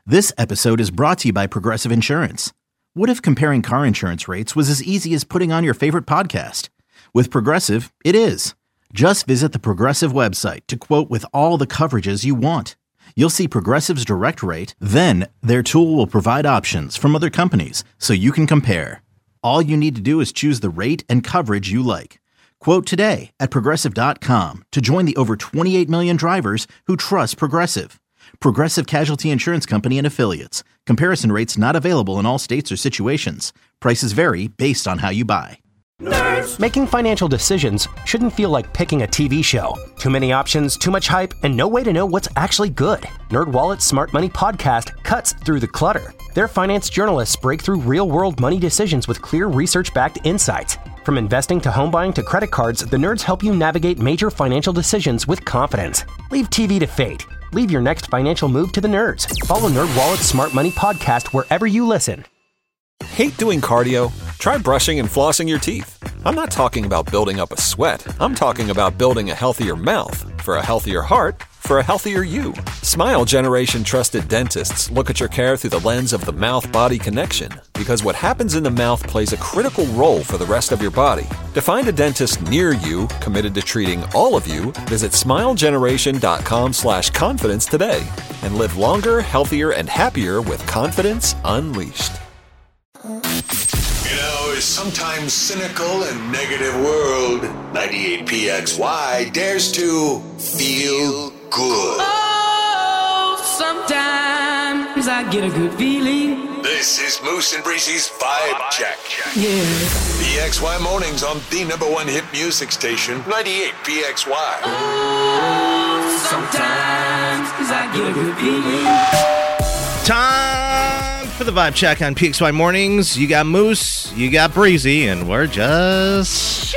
This episode is brought to you by Progressive Insurance. What if comparing car insurance rates was as easy as putting on your favorite podcast? With Progressive, it is. Just visit the Progressive website to quote with all the coverages you want. You'll see Progressive's direct rate, then their tool will provide options from other companies so you can compare. All you need to do is choose the rate and coverage you like. Quote today at Progressive.com to join the over 28 million drivers who trust Progressive. Progressive Casualty Insurance Company and Affiliates. Comparison rates not available in all states or situations. Prices vary based on how you buy. Nerds. Making financial decisions shouldn't feel like picking a TV show. Too many options, too much hype, and no way to know what's actually good. NerdWallet's Smart Money Podcast cuts through the clutter. Their finance journalists break through real-world money decisions with clear research-backed insights. From investing to home buying to credit cards, the nerds help you navigate major financial decisions with confidence. Leave TV to fate. Leave your next financial move to the nerds. Follow NerdWallet's Smart Money Podcast wherever you listen. Hate doing cardio? Try brushing and flossing your teeth. I'm not talking about building up a sweat. I'm talking about building a healthier mouth. For a healthier heart, for a healthier you. Smile Generation trusted dentists look at your care through the lens of the mouth-body connection, because what happens in the mouth plays a critical role for the rest of your body. To find a dentist near you committed to treating all of you, visit smilegeneration.com/confidence today and live longer, healthier, and happier with confidence unleashed. You know, it's sometimes cynical and negative world. 98PXY dares to feel good. Oh, sometimes I get a good feeling. This is Moose and Breezy's Vibe Check. Yeah. PXY mornings on the #1 hit music station, 98PXY. Oh, sometimes I get a good feeling. Time for the Vibe Check on PXY Mornings. You got Moose, you got Breezy, and we're just...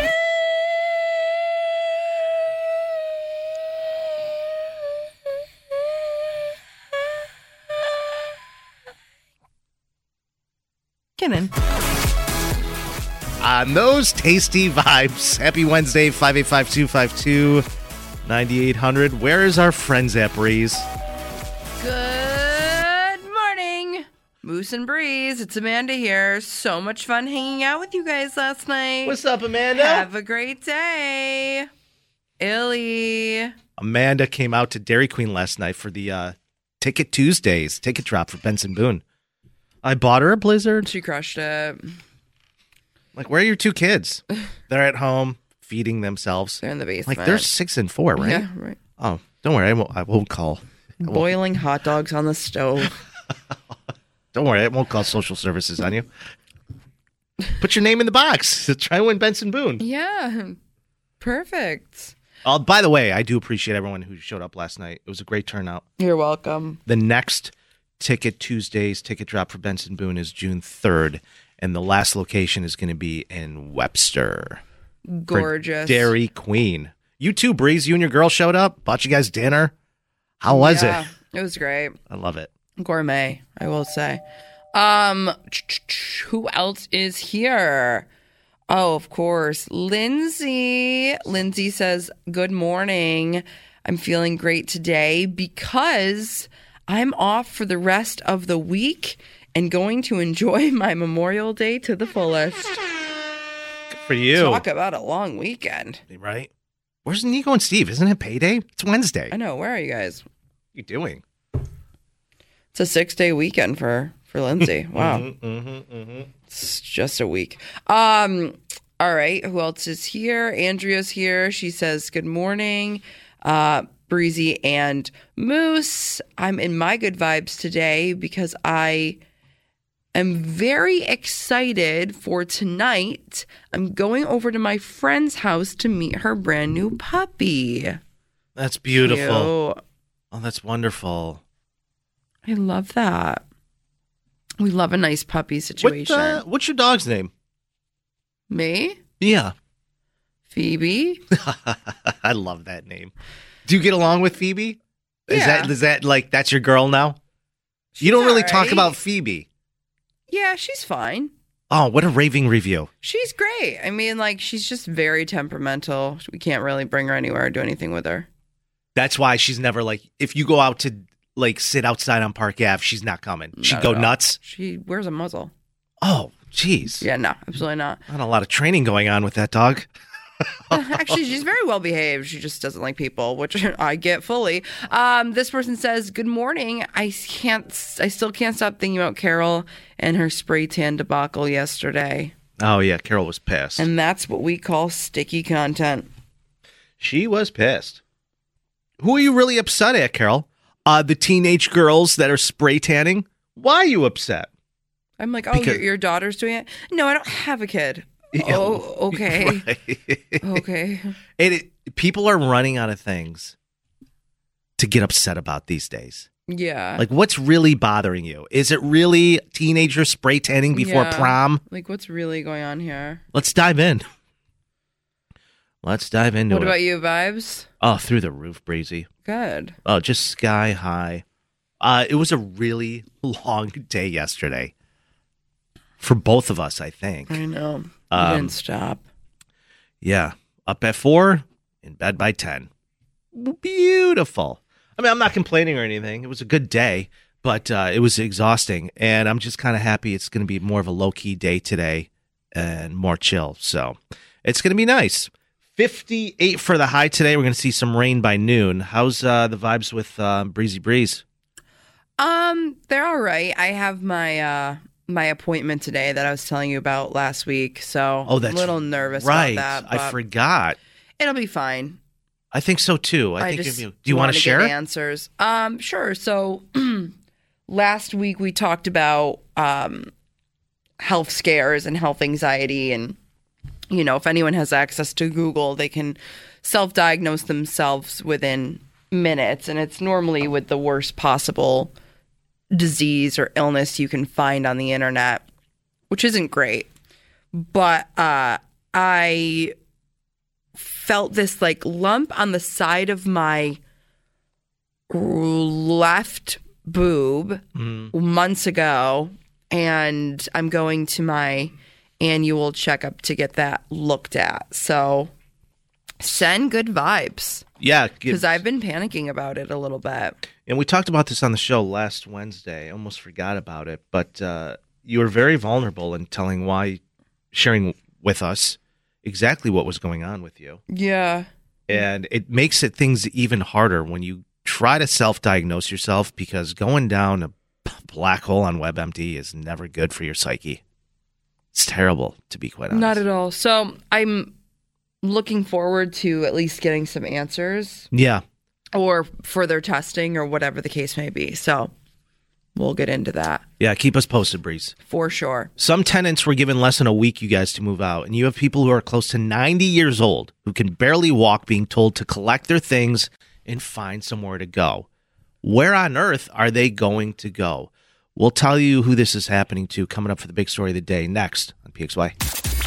Kidding. On those tasty vibes, happy Wednesday, 585-252-9800. Where is our friends at, Breeze? Good morning, Moose and Breeze. It's Amanda here. So much fun hanging out with you guys last night. What's up, Amanda? Have a great day. Illy. Amanda came out to Dairy Queen last night for the Ticket Tuesdays, ticket drop for Benson Boone. I bought her a Blizzard. She crushed it. Like, where are your two kids? They're at home feeding themselves. They're in the basement. Like, they're 6 and 4, right? Yeah, right. Oh, don't worry. I won't call. Boiling hot dogs on the stove. Don't worry. I won't call social services on you. Put your name in the box. Try to win Benson Boone. Yeah. Perfect. By the way, I do appreciate everyone who showed up last night. It was a great turnout. You're welcome. The next Ticket Tuesdays ticket drop for Benson Boone is June 3rd, and the last location is going to be in Webster. Gorgeous. Dairy Queen. You too, Breeze. You and your girl showed up. Bought you guys dinner. How was it? It was great. I love it. Gourmet, I will say. Who else is here? Oh, of course, Lindsay. Lindsay says, good morning. I'm feeling great today because I'm off for the rest of the week and going to enjoy my Memorial Day to the fullest. Good for you. Talk about a long weekend. Right? Where's Nico and Steve? Isn't it payday? It's Wednesday. I know. Where are you guys? What are you doing? It's a 6-day weekend for Lindsay. Wow. It's just a week. All right. Who else is here? Andrea's here. She says, good morning, Breezy and Moose. I'm in my good vibes today because I am very excited for tonight. I'm going over to my friend's house to meet her brand new puppy. That's beautiful. Cute. Oh, that's wonderful. I love that. We love a nice puppy situation. What's your dog's name? Me? Yeah. Phoebe? I love that name. Do you get along with Phoebe? Yeah. Is that like, that's your girl now? You don't really talk about Phoebe. Yeah, she's fine. Oh, what a raving review. She's great. I mean, like, she's just very temperamental. We can't really bring her anywhere or do anything with her. That's why she's never like, if you go out to like sit outside on Park Ave, she's not coming. She'd go nuts. She wears a muzzle. Oh, jeez. Yeah, no, absolutely not. Not a lot of training going on with that dog. Actually, she's very well behaved. She just doesn't like people, which I get fully. This person says, "Good morning. I still can't stop thinking about Carol and her spray tan debacle yesterday." Oh yeah, Carol was pissed. And that's what we call sticky content. She was pissed. Who are you really upset at, Carol? The teenage girls that are spray tanning? Why are you upset? I'm like, your daughter's doing it? No, I don't have a kid. Oh, okay. Right. Okay. People are running out of things to get upset about these days. Yeah. Like, what's really bothering you? Is it really teenager spray tanning before prom? Like, what's really going on here? Let's dive in. Let's dive into it. What about you, vibes? Oh, through the roof, Breezy. Good. Oh, just sky high. It was a really long day yesterday. For both of us, I think. I know. You didn't stop. Yeah. Up at 4, in bed by 10. Beautiful. I mean, I'm not complaining or anything. It was a good day, but it was exhausting. And I'm just kind of happy it's going to be more of a low-key day today and more chill. So it's going to be nice. 58 for the high today. We're going to see some rain by noon. How's the vibes with Breezy Breeze? They're all right. I have my appointment today that I was telling you about last week, so I'm a little nervous about that. I forgot. It'll be fine. I think so too. I think just do you want to share answers? Sure. So last week we talked about health scares and health anxiety, and if anyone has access to Google, they can self-diagnose themselves within minutes, and it's normally with the worst possible disease or illness you can find on the internet, which isn't great. But I felt this like lump on the side of my left boob months ago, and I'm going to my annual checkup to get that looked at. So send good vibes. Yeah. Because I've been panicking about it a little bit. And we talked about this on the show last Wednesday. I almost forgot about it. But you were very vulnerable in sharing with us exactly what was going on with you. Yeah. And it makes things even harder when you try to self-diagnose yourself, because going down a black hole on WebMD is never good for your psyche. It's terrible, to be quite honest. Not at all. So I'm looking forward to at least getting some answers. Yeah. Or further testing or whatever the case may be. So we'll get into that. Yeah, keep us posted, Breeze. For sure. Some tenants were given less than a week, you guys, to move out. And you have people who are close to 90 years old who can barely walk being told to collect their things and find somewhere to go. Where on earth are they going to go? We'll tell you who this is happening to coming up for the big story of the day next on PXY.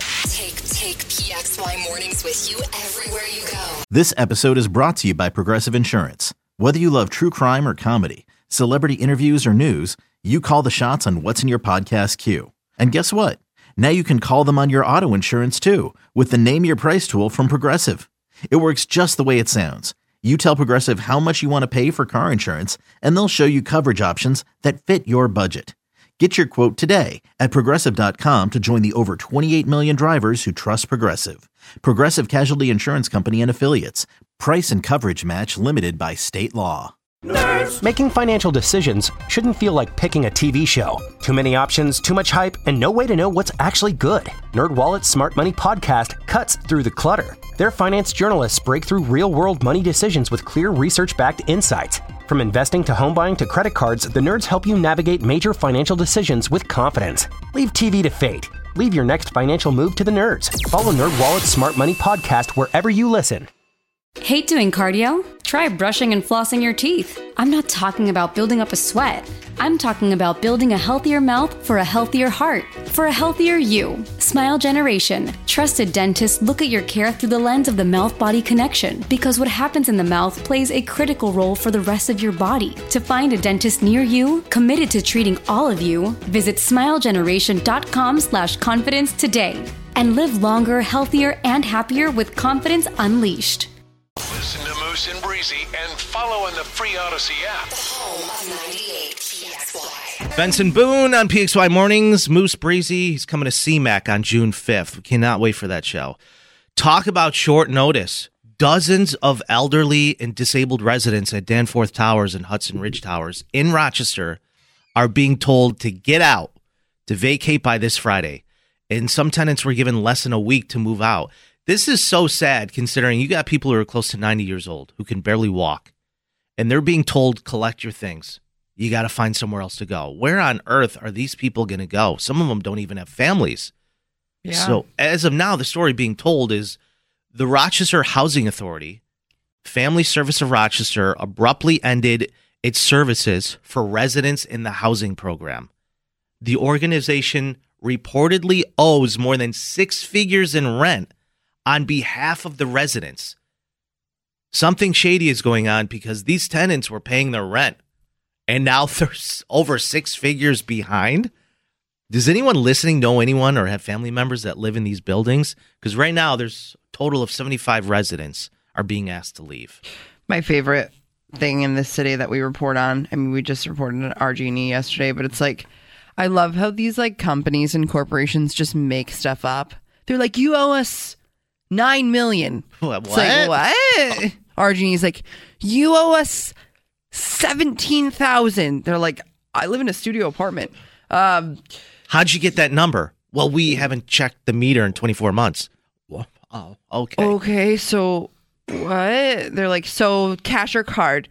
Take PXY mornings with you everywhere you go. This episode is brought to you by Progressive Insurance. Whether you love true crime or comedy, celebrity interviews or news, you call the shots on what's in your podcast queue. And guess what? Now you can call them on your auto insurance too with the Name Your Price tool from Progressive. It works just the way it sounds. You tell Progressive how much you want to pay for car insurance, and they'll show you coverage options that fit your budget. Get your quote today at Progressive.com to join the over 28 million drivers who trust Progressive. Progressive Casualty Insurance Company and Affiliates. Price and coverage match limited by state law. Making financial decisions shouldn't feel like picking a TV show. Too many options, too much hype, and no way to know what's actually good. NerdWallet's Smart Money Podcast cuts through the clutter. Their finance journalists break through real-world money decisions with clear research-backed insights. From investing to home buying to credit cards, the nerds help you navigate major financial decisions with confidence. Leave TV to fate. Leave your next financial move to the nerds. Follow NerdWallet's Smart Money Podcast wherever you listen. Hate doing cardio? Try brushing and flossing your teeth. I'm not talking about building up a sweat. I'm talking about building a healthier mouth for a healthier heart, for a healthier you. Smile Generation. Trusted dentists look at your care through the lens of the mouth-body connection, because what happens in the mouth plays a critical role for the rest of your body. To find a dentist near you, committed to treating all of you, visit smilegeneration.com/confidence today and live longer, healthier, and happier with confidence unleashed. Listen to Moose and Breeze Breezy and follow on the free Odyssey app. The home of 98 PXY. Benson Boone on PXY Mornings. Moose Breezy. He's coming to CMAC on June 5th. We cannot wait for that show. Talk about short notice. Dozens of elderly and disabled residents at Danforth Towers and Hudson Ridge Towers in Rochester are being told to get out, to vacate by this Friday. And some tenants were given less than a week to move out. This is so sad considering you got people who are close to 90 years old who can barely walk. And they're being told, collect your things. You got to find somewhere else to go. Where on earth are these people going to go? Some of them don't even have families. Yeah. So as of now, the story being told is the Rochester Housing Authority, Family Service of Rochester, abruptly ended its services for residents in the housing program. The organization reportedly owes more than 6 figures in rent on behalf of the residents. Something shady is going on because these tenants were paying their rent, and now they're over 6 figures behind. Does anyone listening know anyone or have family members that live in these buildings? Because right now there's a total of 75 residents are being asked to leave. My favorite thing in this city that we report on, I mean, we just reported on RG&E yesterday, but it's like, I love how these like companies and corporations just make stuff up. They're like, you owe us $9 million. What? It's like, what? RG&E is like, you owe us $17,000. They're like, I live in a studio apartment. How'd you get that number? Well, we haven't checked the meter in 24 months. Oh, okay. Okay, so what? They're like, so cash or card?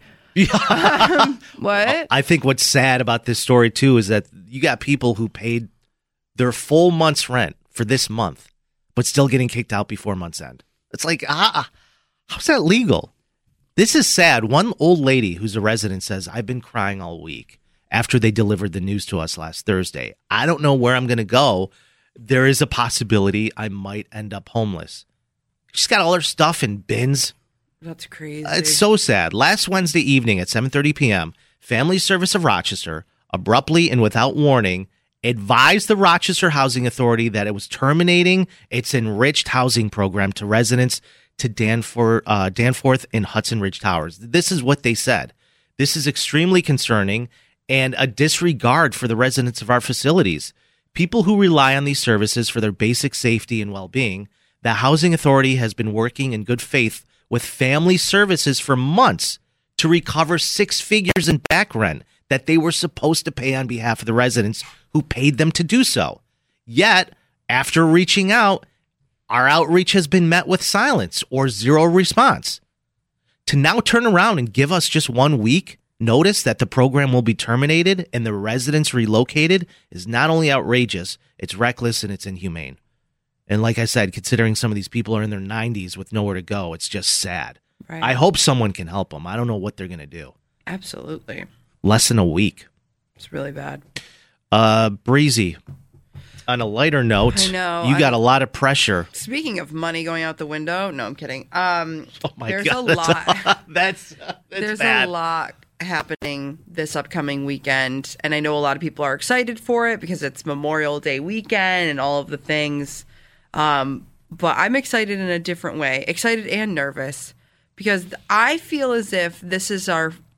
What? I think what's sad about this story, too, is that you got people who paid their full month's rent for this month, but still getting kicked out before month's end. It's like, how's that legal? This is sad. One old lady who's a resident says, I've been crying all week after they delivered the news to us last Thursday. I don't know where I'm going to go. There is a possibility I might end up homeless. She's got all her stuff in bins. That's crazy. It's so sad. Last Wednesday evening at 7:30 p.m., Family Service of Rochester, abruptly and without warning, advised the Rochester Housing Authority that it was terminating its enriched housing program to residents to Danforth and Hudson Ridge Towers. This is what they said. This is extremely concerning and a disregard for the residents of our facilities. People who rely on these services for their basic safety and well-being. The Housing Authority has been working in good faith with Family Services for months to recover 6 figures in back rent that they were supposed to pay on behalf of the residents who paid them to do so. Yet, after reaching out, our outreach has been met with silence or zero response. To now turn around and give us just 1 week notice that the program will be terminated and the residents relocated is not only outrageous, it's reckless and it's inhumane. And like I said, considering some of these people are in their 90s with nowhere to go, it's just sad. Right. I hope someone can help them. I don't know what they're going to do. Absolutely. Less than a week. It's really bad. Breezy. On a lighter note, I know, you got a lot of pressure. Speaking of money going out the window, no, I'm kidding. Oh my there's God. a lot. That's there's bad. a lot happening this upcoming weekend, and I know a lot of people are excited for it because it's Memorial Day weekend and all of the things. But I'm excited in a different way, excited and nervous, because I feel as if this is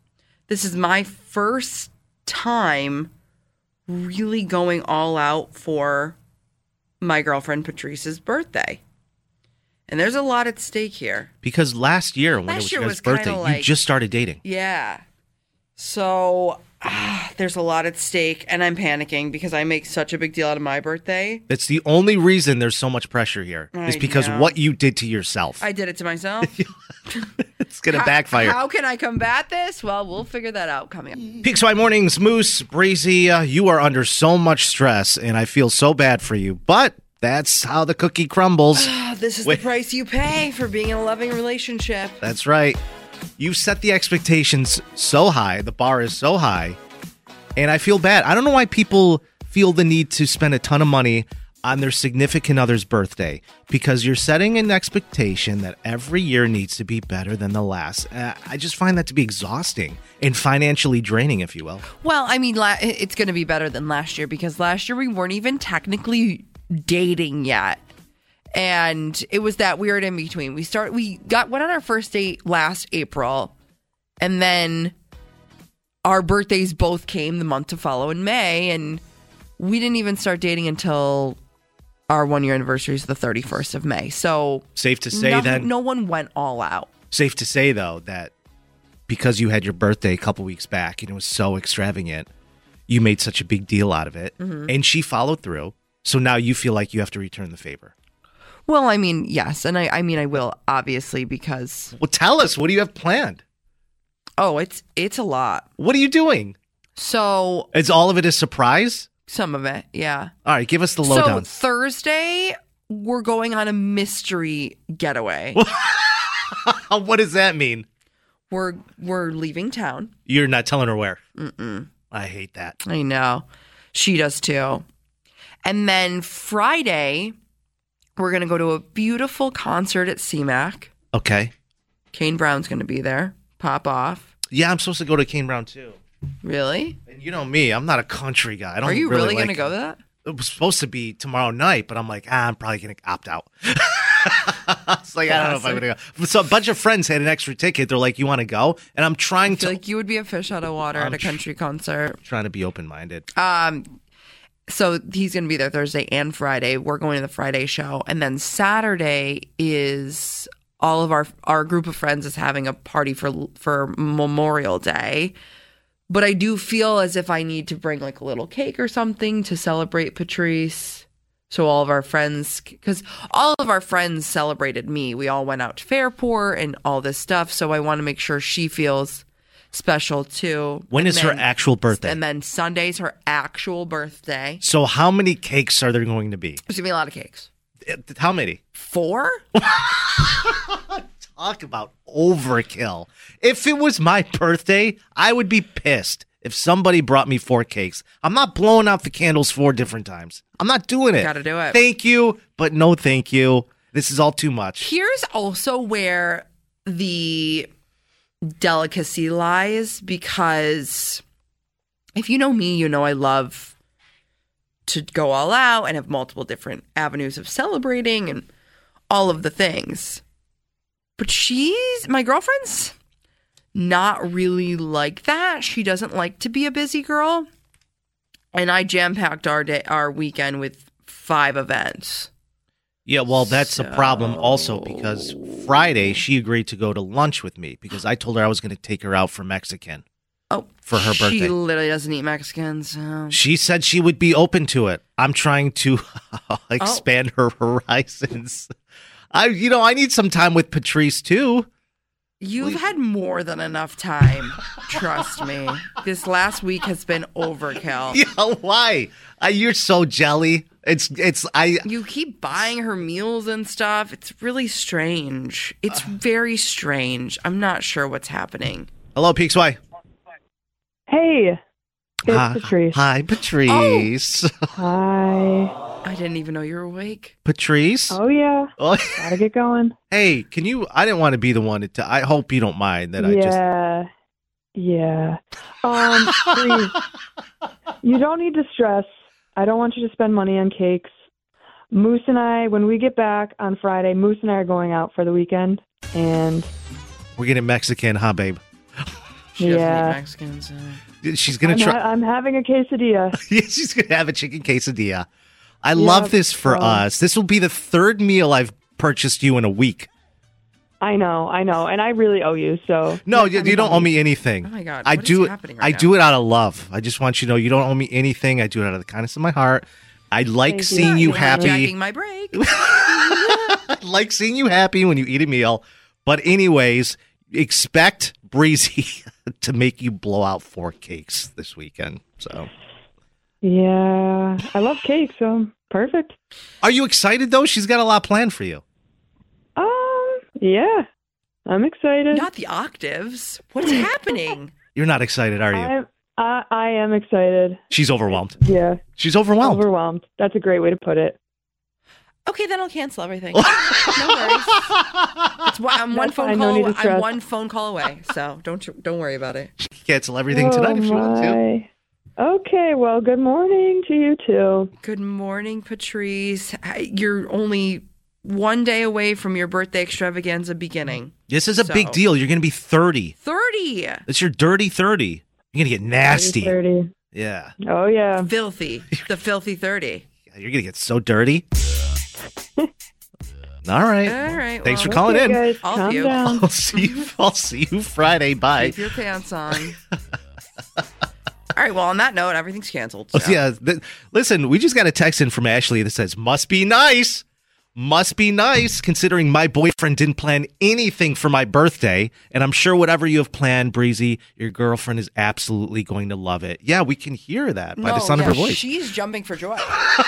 my first time really going all out for my girlfriend Patrice's birthday. And there's a lot at stake here. Because last year, when it was your guys' birthday, you just started dating. Yeah. So there's a lot at stake, and I'm panicking because I make such a big deal out of my birthday. That's the only reason there's so much pressure here. Is because what you did to yourself. I did it to myself. It's going to backfire. How can I combat this? Well, we'll figure that out coming up. PXY Mornings, Moose, Breezy, you are under so much stress, and I feel so bad for you. But that's how the cookie crumbles. This is the price you pay for being in a loving relationship. That's right. You set the expectations so high, the bar is so high, and I feel bad. I don't know why people feel the need to spend a ton of money on their significant other's birthday, because you're setting an expectation that every year needs to be better than the last. I just find that to be exhausting and financially draining, if you will. Well, I mean, it's going to be better than last year, because last year we weren't even technically dating yet. And it was that weird in between. We went on our first date last April, And then our birthdays both came the month to follow in May, and we didn't even start dating until our 1-year anniversary is the 31st of May. So safe to say no one went all out. Safe to say, though, that because you had your birthday a couple weeks back and it was so extravagant, you made such a big deal out of it, and she followed through. So now you feel like you have to return the favor. Well, I mean, yes. And I mean, I will, obviously, because... Well, tell us. What do you have planned? Oh, it's a lot. What are you doing? So... Is all of it a surprise? Some of it, yeah. All right, give us the lowdown. So Thursday, we're going on a mystery getaway. What does that mean? We're leaving town. You're not telling her where? Mm-mm. I hate that. I know. She does too. And then Friday, we're going to go to a beautiful concert at CMAC. Okay. Kane Brown's going to be there. Pop off. Yeah, I'm supposed to go to Kane Brown too. Really? And you know me, I'm not a country guy. I don't. Are you really going to like go to that? It was supposed to be tomorrow night, but I'm like, I'm probably going to opt out. It's like, I don't know if I'm going to go. So a bunch of friends had an extra ticket. They're like, you want to go? And I'm trying to. Like you would be a fish out of water at a country concert. Trying to be open-minded. So he's going to be there Thursday and Friday. We're going to the Friday show. And then Saturday is all of our group of friends is having a party for Memorial Day. But I do feel as if I need to bring like a little cake or something to celebrate Patrice. So all of our friends, because all of our friends celebrated me. We all went out to Fairport and all this stuff. So I want to make sure she feels special too. When is her actual birthday? And then Sunday's her actual birthday. So how many cakes are there going to be? There's going to be a lot of cakes. How many? 4? Talk about overkill. If it was my birthday, I would be pissed if somebody brought me 4 cakes. I'm not blowing out the candles 4 different times. I'm not doing it. Gotta do it. Thank you, but no thank you. This is all too much. Here's also where the delicacy lies, because if you know me, you know I love to go all out and have multiple different avenues of celebrating and all of the things. But my girlfriend's not really like that. She doesn't like to be a busy girl. And I jam-packed our weekend with 5 events. Yeah, well, that's the problem also, because Friday she agreed to go to lunch with me because I told her I was going to take her out for Mexican. Oh, for her birthday. She literally doesn't eat Mexicans. So. She said she would be open to it. I'm trying to expand her horizons. I need some time with Patrice too. You've had more than enough time. Trust me. This last week has been overkill. Yeah, why? You're so jelly. You keep buying her meals and stuff. It's really strange. It's very strange. I'm not sure what's happening. Hello, PXY. Hey, it's Patrice. Hi, Patrice. Oh. Hi. I didn't even know you were awake. Patrice? Oh, yeah. Oh. Gotta get going. Hey, I didn't want to be the one to, I hope you don't mind that Yeah. Please, you don't need to stress. I don't want you to spend money on cakes. Moose and I, when we get back on Friday, Moose and I are going out for the weekend, and we're getting Mexican, huh, babe? She doesn't eat Mexicans. She's gonna try. I'm having a quesadilla. Yeah, she's gonna have a chicken quesadilla. I love this for us. This will be the 3rd meal I've purchased you in a week. I know, and I really owe you. So no, you don't owe me anything. Oh my God, I do it out of love. I just want you to know you don't owe me anything. I do it out of the kindness of my heart. I like seeing you happy. Jacking my break. I like seeing you happy when you eat a meal. But anyways, expect Breezy to make you blow out 4 cakes this weekend. So. Yeah, I love cake, so perfect. Are you excited though? She's got a lot planned for you. Yeah, I'm excited. Not the octaves. What's happening? You're not excited, are you? I am excited. She's overwhelmed. Yeah, she's overwhelmed. Overwhelmed. That's a great way to put it. Okay, then I'll cancel everything. No worries. I'm one phone call away, so don't worry about it. She can cancel everything tonight if she wants to. Okay, well, good morning to you too. Good morning, Patrice. You're only one day away from your birthday extravaganza beginning. This is a big deal. You're going to be 30. 30. It's your dirty 30. You're going to get nasty. 30. Yeah. Oh, yeah. Filthy. The filthy 30. You're going to get so dirty. All right. All right. Thanks for calling in. Guys, calm down. I'll see you Friday. Bye. Keep your pants on. All right. Well, on that note, everything's canceled. So. Yeah. Listen, we just got a text in from Ashley that says, must be nice. Must be nice considering my boyfriend didn't plan anything for my birthday. And I'm sure whatever you have planned, Breezy, your girlfriend is absolutely going to love it. Yeah, we can hear that by the sound of her voice. She's jumping for joy.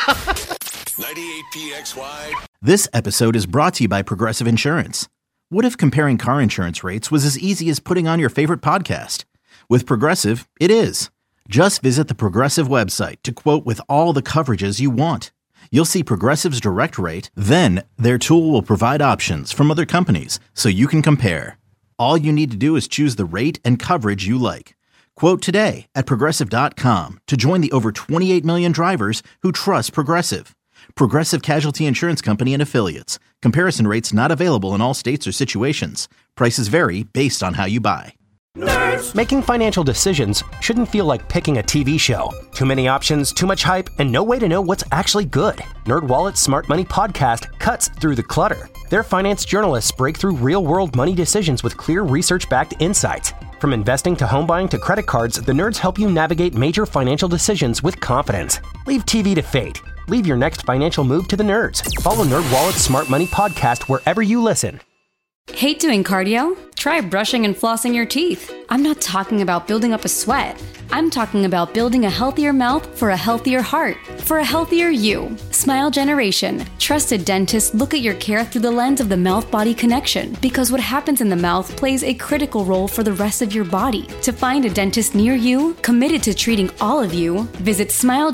98PXY. This episode is brought to you by Progressive Insurance. What if comparing car insurance rates was as easy as putting on your favorite podcast? With Progressive, it is. Just visit the Progressive website to quote with all the coverages you want. You'll see Progressive's direct rate, then their tool will provide options from other companies so you can compare. All you need to do is choose the rate and coverage you like. Quote today at Progressive.com to join the over 28 million drivers who trust Progressive. Progressive Casualty Insurance Company and Affiliates. Comparison rates not available in all states or situations. Prices vary based on how you buy. Making financial decisions shouldn't feel like picking a TV show. Too many options, too much hype, and no way to know what's actually good. NerdWallet's Smart Money Podcast cuts through the clutter. Their finance journalists break through real-world money decisions with clear research-backed insights. From investing to home buying to credit cards, the nerds help you navigate major financial decisions with confidence. Leave TV to fate. Leave your next financial move to the nerds. Follow NerdWallet's Smart Money Podcast wherever you listen. Hate doing cardio? Try brushing and flossing your teeth. I'm not talking about building up a sweat. I'm talking about building a healthier mouth for a healthier heart, for a healthier you. Smile Generation. Trusted dentists look at your care through the lens of the mouth-body connection because what happens in the mouth plays a critical role for the rest of your body. To find a dentist near you, committed to treating all of you, visit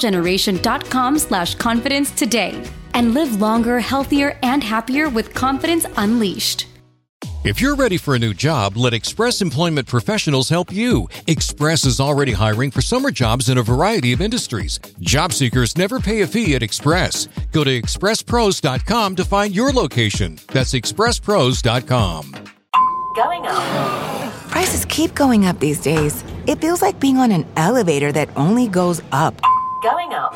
smilegeneration.com/confidence today and live longer, healthier, and happier with confidence unleashed. If you're ready for a new job, let Express Employment Professionals help you. Express is already hiring for summer jobs in a variety of industries. Job seekers never pay a fee at Express. Go to expresspros.com to find your location. That's expresspros.com. Going up. Prices keep going up these days. It feels like being on an elevator that only goes up. Going up.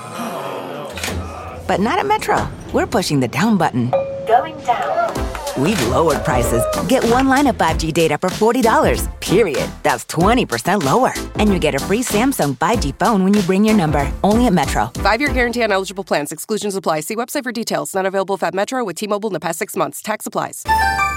But not at Metro. We're pushing the down button. Going down. We've lowered prices. Get one line of 5G data for $40, period. That's 20% lower. And you get a free Samsung 5G phone when you bring your number. Only at Metro. 5-year guarantee on eligible plans. Exclusions apply. See website for details. Not available at Metro with T-Mobile in the past 6 months. Tax applies.